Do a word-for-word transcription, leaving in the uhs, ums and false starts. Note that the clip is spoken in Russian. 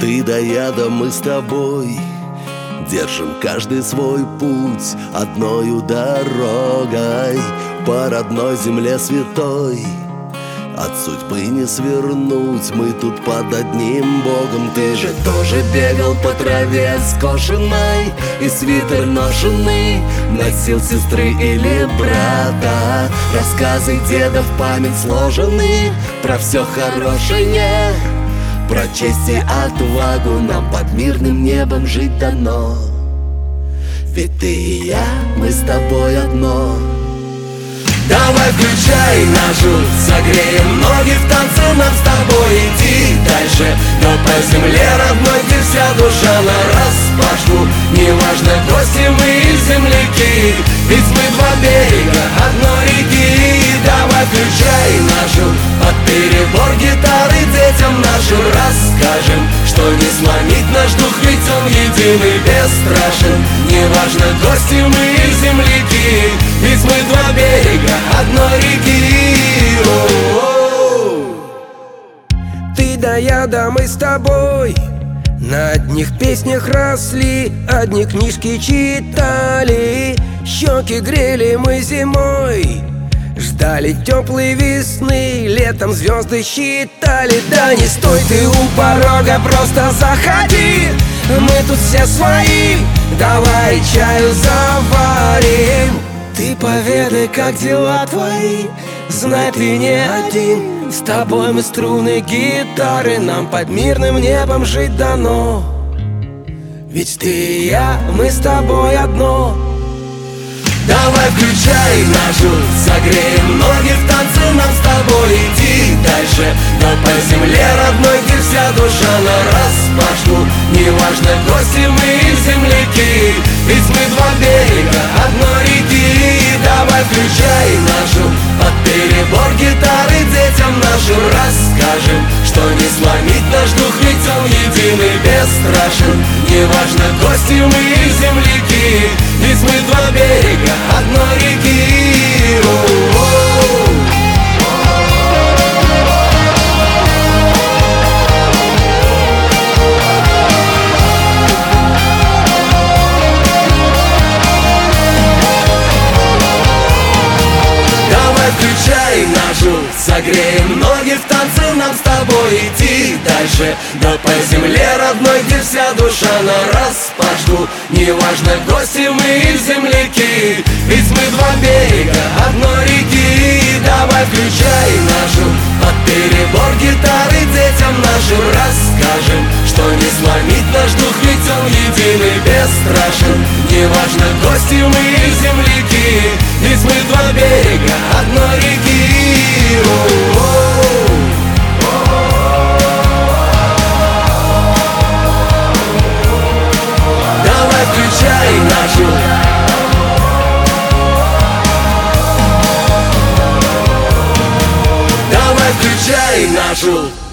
Ты да я, да мы с тобой держим каждый свой путь одною дорогой по родной земле святой. От судьбы не свернуть, мы тут под одним Богом. Ты же тоже бегал по траве скошенной и свитер ношенный носил сестры или брата. Рассказы деда в память сложены про все хорошее, про честь и отвагу нам под мирным небом жить дано. Ведь ты и я, мы с тобой одно. Давай включай нашу, согреем ноги в танце, нам с тобой идти дальше. Но по земле родной, где вся душа нараспашку. Неважно, гости мы или земляки, ведь мы два берега одной реки. Давай включай нашу, под перебор гитары детям нашим расскажем, что не сломить наш дух, ведь он единый, бесстрашен. Неважно, гости мы или земляки, ведь мы два берега одной реки. О-о-о. Ты да я, да мы с тобой на одних песнях росли, одни книжки читали, щеки грели мы зимой, ждали теплой весны, летом звезды считали. Да не стой ты у порога, просто заходи, мы тут все свои, давай чаю заварим. Ты поведай, как дела твои, знай, ты не один. С тобой мы струны гитары, нам под мирным небом жить дано. Ведь ты и я, мы с тобой одно. Давай включай нашу, согреем ноги в танце, нам с тобой идти дальше. Но по земле родной, где вся душа нараспашку. Неважно, гости мы или земляки, ведь мы два берега одной реки. Давай включай нашу, под перебор гитары детям нашим расскажем, что не сломить наш дух, ведь он единый, бесстрашен. Неважно, гости мы или земляки, ведь мы два берега одной реки. О-о-о. Давай включай нашу, согреем ноги в танце, нам с тобой идти дальше. Да по земле родной, где вся душа нараспашку. Неважно, гости мы или земляки, ведь мы два берега одной реки. Давай включай нашу, под перебор гитары детям нашим расскажем, что не сломить наш дух, ведь он единый, бесстрашен. Неважно, гости мы или земляки, ведь мы два берега одной реки. О-о-о. Давай включай нашу. Давай включай нашу.